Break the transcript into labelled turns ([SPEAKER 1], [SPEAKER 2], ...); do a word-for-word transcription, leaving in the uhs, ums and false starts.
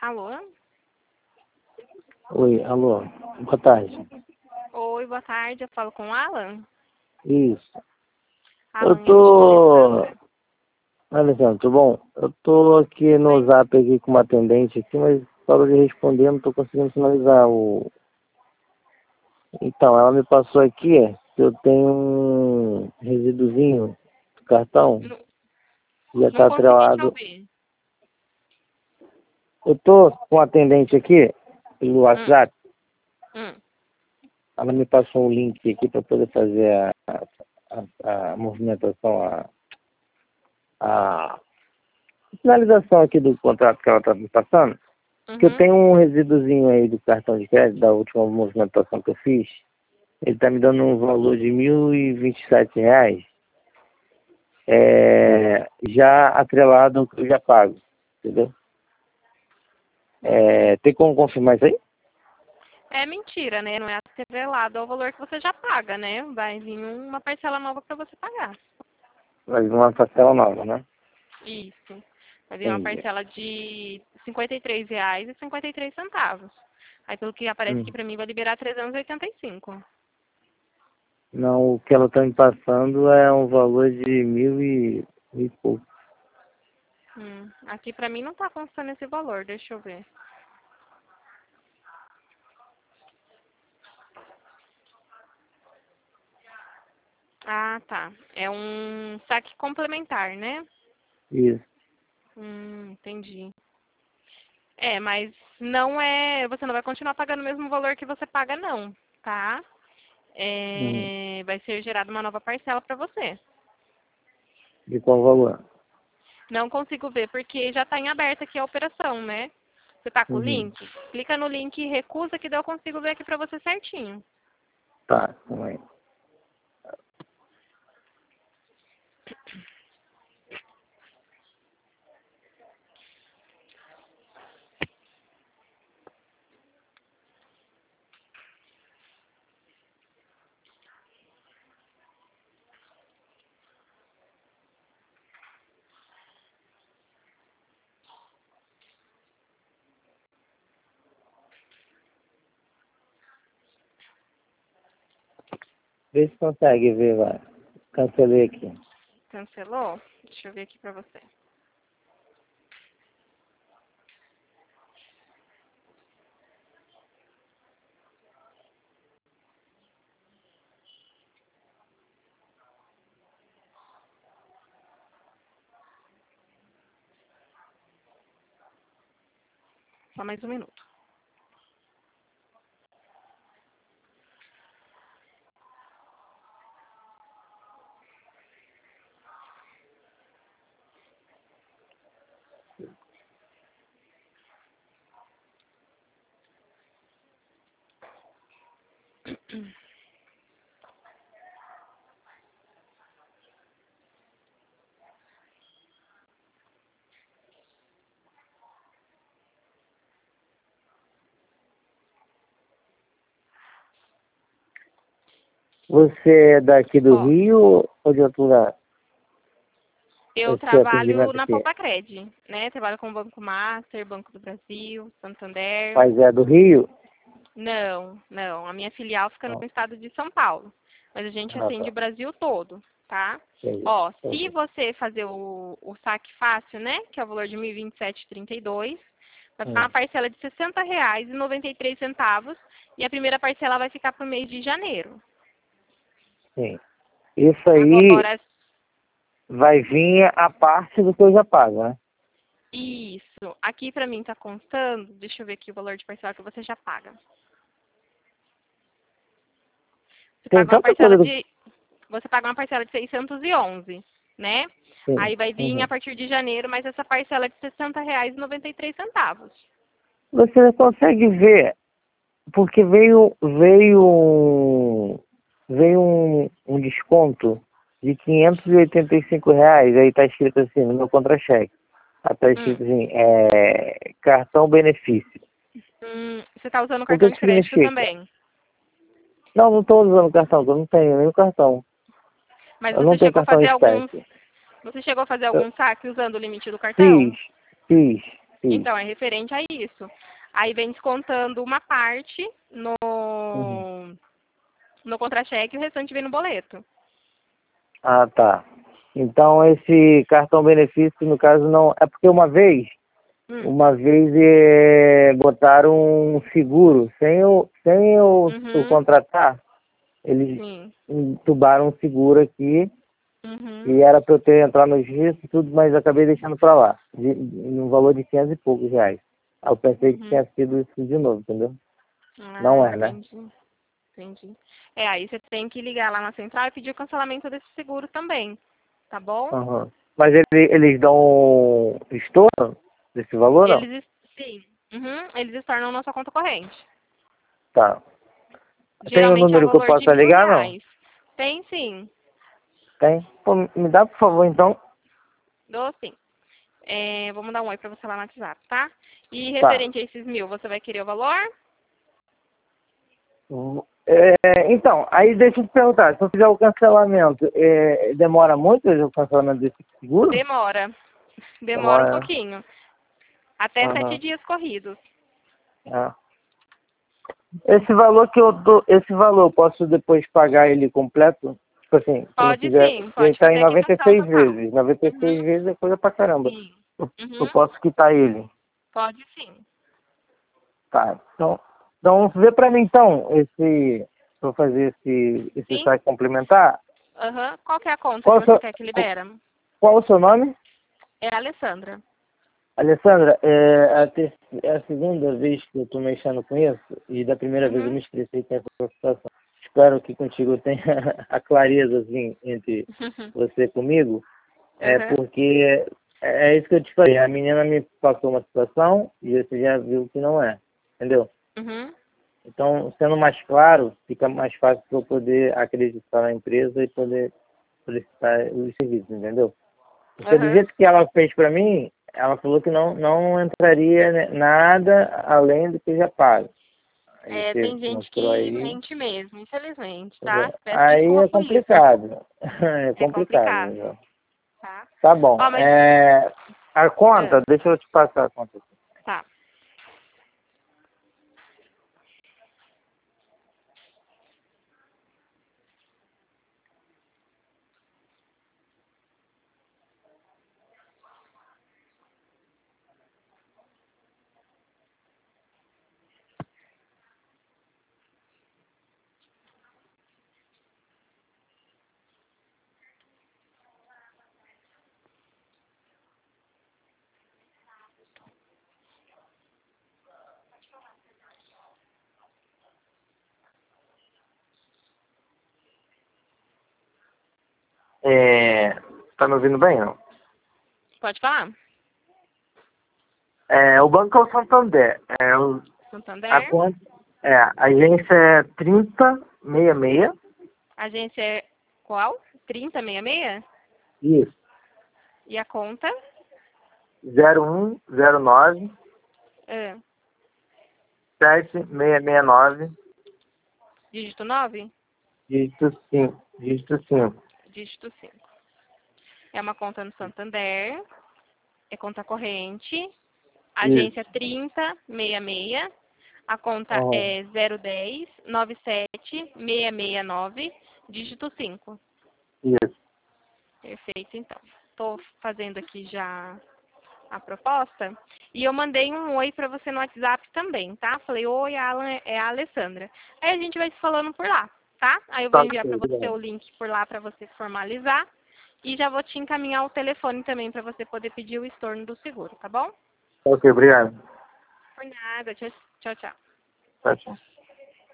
[SPEAKER 1] Alô?
[SPEAKER 2] Oi, alô. Boa tarde.
[SPEAKER 1] Oi, boa tarde. Eu falo com o Alan?
[SPEAKER 2] Isso.
[SPEAKER 1] Alan,
[SPEAKER 2] Eu
[SPEAKER 1] é a
[SPEAKER 2] tô...
[SPEAKER 1] Alessandra.
[SPEAKER 2] Alessandro, tudo bom? Eu tô aqui
[SPEAKER 1] Tudo
[SPEAKER 2] no
[SPEAKER 1] bem?
[SPEAKER 2] Zap aqui com uma atendente aqui, mas parou de responder, não tô conseguindo finalizar o... Então, ela me passou aqui que eu tenho um resíduozinho do cartão,
[SPEAKER 1] Não,
[SPEAKER 2] já
[SPEAKER 1] não
[SPEAKER 2] tá
[SPEAKER 1] consegui te
[SPEAKER 2] atrelado.
[SPEAKER 1] ouvir.
[SPEAKER 2] Eu tô com um atendente aqui, pelo
[SPEAKER 1] Hum,
[SPEAKER 2] WhatsApp,
[SPEAKER 1] hum.
[SPEAKER 2] ela me passou um link aqui para poder fazer a, a, a movimentação, a, a finalização aqui do contrato que ela está me passando, que eu
[SPEAKER 1] Uhum.
[SPEAKER 2] tenho um resíduozinho aí do cartão de crédito da última movimentação que eu fiz. Ele está me dando um valor de mil e vinte e sete reais, é, já atrelado ao que eu já pago, entendeu? É, tem como confirmar isso aí?
[SPEAKER 1] É mentira, né? Não é atrelado ao valor que você já paga, né? Vai vir uma parcela nova para você pagar.
[SPEAKER 2] Vai vir uma parcela nova, né?
[SPEAKER 1] Isso. Vai vir uma
[SPEAKER 2] Entendi.
[SPEAKER 1] parcela de cinquenta e três reais e cinquenta e três centavos. Aí, pelo que aparece aqui
[SPEAKER 2] Hum.
[SPEAKER 1] para mim, vai liberar trezentos e oitenta e cinco.
[SPEAKER 2] Não, o que ela está me passando é um valor de mil e, e pouco.
[SPEAKER 1] Hum. Aqui para mim não tá constando esse valor. Deixa eu ver. Ah, tá. É um saque complementar, né?
[SPEAKER 2] Isso.
[SPEAKER 1] Hum, entendi. É, mas não é. Você não vai continuar pagando o mesmo valor que você paga, não, tá?
[SPEAKER 2] Hum.
[SPEAKER 1] É, vai ser gerada uma nova parcela para você.
[SPEAKER 2] De qual valor?
[SPEAKER 1] Não consigo ver porque já está em aberto aqui a operação, né? Você tá com o
[SPEAKER 2] Uhum.
[SPEAKER 1] link? Clica no link e recusa que daí eu consigo ver aqui para você certinho.
[SPEAKER 2] Tá, calma aí. Vê se consegue ver, vai. Cancelei aqui.
[SPEAKER 1] Cancelou? Deixa eu ver aqui para você. Só mais um minuto.
[SPEAKER 2] Você é daqui do
[SPEAKER 1] Ó,
[SPEAKER 2] Rio ou de outro lugar?
[SPEAKER 1] eu
[SPEAKER 2] Esse
[SPEAKER 1] trabalho
[SPEAKER 2] atendimento
[SPEAKER 1] na
[SPEAKER 2] aqui.
[SPEAKER 1] Palpacred, né? Trabalho com o Banco Master, Banco do Brasil, Santander.
[SPEAKER 2] Mas é do Rio?
[SPEAKER 1] Não, não. A minha filial fica no
[SPEAKER 2] Não.
[SPEAKER 1] estado de São Paulo. Mas a gente
[SPEAKER 2] Ah,
[SPEAKER 1] atende
[SPEAKER 2] tá.
[SPEAKER 1] o Brasil todo, tá?
[SPEAKER 2] Entendi.
[SPEAKER 1] Ó, se
[SPEAKER 2] Entendi.
[SPEAKER 1] você fazer o, o saque fácil, né? Que é o valor de mil e vinte e sete e trinta e dois, vai ficar uma
[SPEAKER 2] Hum.
[SPEAKER 1] parcela de sessenta reais e noventa e três centavos. E a primeira parcela vai ficar para o mês de janeiro.
[SPEAKER 2] Sim. Isso aí
[SPEAKER 1] Agora,
[SPEAKER 2] vai vir a parte do que eu já pago, né?
[SPEAKER 1] isso. Aqui para mim tá constando. Deixa eu ver aqui o valor de parcela que você já paga. Você
[SPEAKER 2] Tem
[SPEAKER 1] paga uma
[SPEAKER 2] tanta coisa
[SPEAKER 1] parcela
[SPEAKER 2] do...
[SPEAKER 1] de você paga uma parcela de seiscentos e onze, né?
[SPEAKER 2] Sim.
[SPEAKER 1] Aí vai vir a
[SPEAKER 2] Uhum.
[SPEAKER 1] partir de janeiro, mas essa parcela é de sessenta reais e noventa e três centavos.
[SPEAKER 2] Você consegue ver, porque veio, veio, um- veio um, um desconto de quinhentos e oitenta e cinco reais, aí tá escrito assim no meu contra-cheque. Aí tá
[SPEAKER 1] Hum.
[SPEAKER 2] escrito assim, é, cartão benefício.
[SPEAKER 1] Hum, você está usando
[SPEAKER 2] O que
[SPEAKER 1] cartão
[SPEAKER 2] que
[SPEAKER 1] de crédito
[SPEAKER 2] significa?
[SPEAKER 1] também.
[SPEAKER 2] Não, não estou usando cartão, eu não tenho nenhum cartão.
[SPEAKER 1] Mas
[SPEAKER 2] Eu não
[SPEAKER 1] você
[SPEAKER 2] tenho
[SPEAKER 1] chegou a
[SPEAKER 2] cartão
[SPEAKER 1] fazer alguns.
[SPEAKER 2] espécie.
[SPEAKER 1] Você chegou a fazer
[SPEAKER 2] Eu
[SPEAKER 1] algum saque usando o limite do
[SPEAKER 2] fiz,
[SPEAKER 1] cartão?
[SPEAKER 2] fiz, fiz.
[SPEAKER 1] Então, é referente a isso. Aí vem descontando uma parte no,
[SPEAKER 2] Uhum.
[SPEAKER 1] no contra-cheque e o restante vem no boleto.
[SPEAKER 2] Ah, tá. Então esse cartão benefício, no caso, não. É porque uma vez,
[SPEAKER 1] Hum.
[SPEAKER 2] uma vez é, botaram um seguro, sem eu, sem eu, eu
[SPEAKER 1] Uhum.
[SPEAKER 2] contratar, eles
[SPEAKER 1] Sim.
[SPEAKER 2] entubaram um seguro aqui,
[SPEAKER 1] Uhum.
[SPEAKER 2] e era para eu ter entrar no registro e tudo, mas acabei deixando para lá, de, no valor de quinhentos e poucos reais. Aí eu pensei que
[SPEAKER 1] Uhum.
[SPEAKER 2] tinha sido isso de novo, entendeu?
[SPEAKER 1] Ah,
[SPEAKER 2] Não é, né?
[SPEAKER 1] entendi. Entendi. É, aí você tem que ligar lá na central e pedir o cancelamento desse seguro também, tá bom?
[SPEAKER 2] Aham. Mas ele, eles dão estorno desse valor, não?
[SPEAKER 1] Eles, sim. Uhum. Eles estornam na sua conta corrente.
[SPEAKER 2] Tá. Tem um
[SPEAKER 1] Geralmente é o
[SPEAKER 2] número que eu
[SPEAKER 1] valor de
[SPEAKER 2] possa
[SPEAKER 1] mil
[SPEAKER 2] ligar, não?
[SPEAKER 1] reais. Tem sim.
[SPEAKER 2] Tem? Pô, me dá, por favor, então.
[SPEAKER 1] Dou sim. É, vou mandar um oi pra você lá no WhatsApp, tá? E
[SPEAKER 2] Tá.
[SPEAKER 1] referente a esses mil, você vai querer o valor?
[SPEAKER 2] É, então, aí deixa eu te perguntar, se eu fizer o cancelamento, é, demora muito o cancelamento desse seguro?
[SPEAKER 1] Demora. Demora um
[SPEAKER 2] Demora, né?
[SPEAKER 1] pouquinho. Até sete
[SPEAKER 2] Aham.
[SPEAKER 1] dias corridos.
[SPEAKER 2] É. Esse valor que eu tô, esse valor eu posso depois pagar ele completo? Tipo assim, se eu não
[SPEAKER 1] Pode
[SPEAKER 2] quiser,
[SPEAKER 1] sim,
[SPEAKER 2] ele
[SPEAKER 1] pode
[SPEAKER 2] tá em
[SPEAKER 1] fazer a
[SPEAKER 2] noventa e
[SPEAKER 1] quitação
[SPEAKER 2] seis
[SPEAKER 1] total.
[SPEAKER 2] vezes. noventa e seis
[SPEAKER 1] Uhum.
[SPEAKER 2] vezes é coisa pra caramba.
[SPEAKER 1] Sim.
[SPEAKER 2] Eu, eu
[SPEAKER 1] Uhum.
[SPEAKER 2] posso quitar ele.
[SPEAKER 1] Pode sim.
[SPEAKER 2] Tá. Então, então vê pra mim então, esse, vou fazer esse, esse
[SPEAKER 1] Sim?
[SPEAKER 2] site complementar.
[SPEAKER 1] Aham. Qual que é a conta que
[SPEAKER 2] Qual o
[SPEAKER 1] você
[SPEAKER 2] seu,
[SPEAKER 1] quer que libera?
[SPEAKER 2] qual o seu nome?
[SPEAKER 1] É a Alessandra.
[SPEAKER 2] Alessandra, é a, ter, é a segunda vez que eu estou mexendo com isso, e da primeira vez eu
[SPEAKER 1] Uhum.
[SPEAKER 2] me estressei com essa situação. Espero que contigo tenha a clareza assim, entre você e comigo, é
[SPEAKER 1] Uhum.
[SPEAKER 2] porque é, é isso que eu te falei. A menina me passou uma situação e você já viu que não é, entendeu?
[SPEAKER 1] Uhum.
[SPEAKER 2] Então, sendo mais claro, fica mais fácil para eu poder acreditar na empresa e poder solicitar os serviços, entendeu? Porque do
[SPEAKER 1] Uhum.
[SPEAKER 2] jeito que ela fez para mim, ela falou que não, não entraria né, nada além do que já pago. Aí
[SPEAKER 1] É,
[SPEAKER 2] você
[SPEAKER 1] tem gente
[SPEAKER 2] mostrou
[SPEAKER 1] que
[SPEAKER 2] aí,
[SPEAKER 1] mente mesmo, infelizmente, tá?
[SPEAKER 2] entendeu?
[SPEAKER 1] Peço
[SPEAKER 2] Aí
[SPEAKER 1] desculpa
[SPEAKER 2] é
[SPEAKER 1] por isso.
[SPEAKER 2] complicado. É
[SPEAKER 1] É
[SPEAKER 2] complicado,
[SPEAKER 1] complicado,
[SPEAKER 2] entendeu?
[SPEAKER 1] tá?
[SPEAKER 2] Tá bom.
[SPEAKER 1] Ó, mas...
[SPEAKER 2] É, a
[SPEAKER 1] ah,
[SPEAKER 2] conta, deixa eu te passar a conta.
[SPEAKER 1] tá.
[SPEAKER 2] É, tá me ouvindo bem, não?
[SPEAKER 1] Pode falar?
[SPEAKER 2] É, o Banco é o Santander. É, o, a
[SPEAKER 1] Santander.
[SPEAKER 2] conta, é, a agência é trinta sessenta e seis.
[SPEAKER 1] Agência é qual? trinta sessenta e seis?
[SPEAKER 2] Isso.
[SPEAKER 1] E a conta?
[SPEAKER 2] zero um zero nove
[SPEAKER 1] Ah,
[SPEAKER 2] sete seis seis nove,
[SPEAKER 1] dígito nove?
[SPEAKER 2] dígito cinco. Dígito cinco.
[SPEAKER 1] Dígito cinco. É uma conta no Santander. É conta corrente. Agência
[SPEAKER 2] Isso.
[SPEAKER 1] trinta sessenta e seis. A conta
[SPEAKER 2] Uhum.
[SPEAKER 1] é zero um zero nove sete seis seis nove, dígito cinco.
[SPEAKER 2] Isso.
[SPEAKER 1] Perfeito, então. Estou fazendo aqui já a proposta. E eu mandei um oi para você no WhatsApp também, tá? Falei, oi, Alan, é a Alessandra. Aí a gente vai se falando por lá, tá? Aí eu vou
[SPEAKER 2] Tá
[SPEAKER 1] enviar
[SPEAKER 2] ok,
[SPEAKER 1] para você o
[SPEAKER 2] obrigado.
[SPEAKER 1] link por lá para você formalizar. E já vou te encaminhar o telefone também para você poder pedir o estorno do seguro, tá bom?
[SPEAKER 2] Tá ok, obrigado.
[SPEAKER 1] Por nada. Tchau, tchau. Tchau.
[SPEAKER 2] Tchau, tchau.